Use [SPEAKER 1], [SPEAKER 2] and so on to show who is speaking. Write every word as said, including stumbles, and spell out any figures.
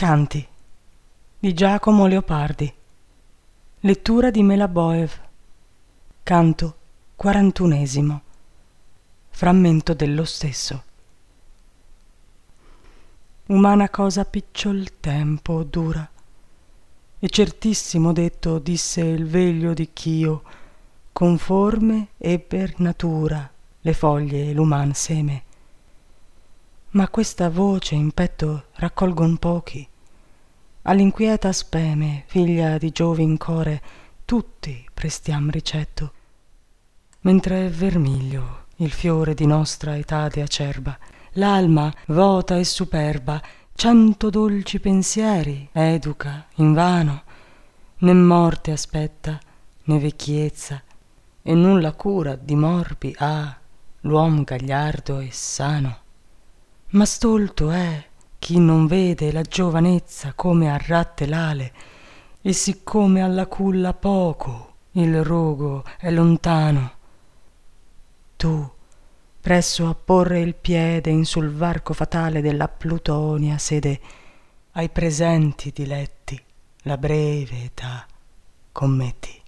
[SPEAKER 1] Canti di Giacomo Leopardi. Lettura di Melaboev. Canto quarantunesimo. Frammento dello stesso. Umana cosa picciol tempo dura, e certissimo detto disse il veglio di Chio, conforme e per natura le foglie e l'uman seme. Ma questa voce in petto raccolgon pochi, all'inquieta speme, figlia di Giove in core, tutti prestiam ricetto, mentre è vermiglio il fiore di nostra etade acerba, l'alma vota e superba cento dolci pensieri educa invano, né morte aspetta né vecchiezza, e nulla cura di morbi ha l'uom gagliardo e sano. Ma stolto è chi non vede la giovanezza come a ratte l'ale, e siccome alla culla poco il rogo è lontano. Tu, presso a porre il piede in sul varco fatale della Plutonia sede, ai presenti diletti la breve età commetti.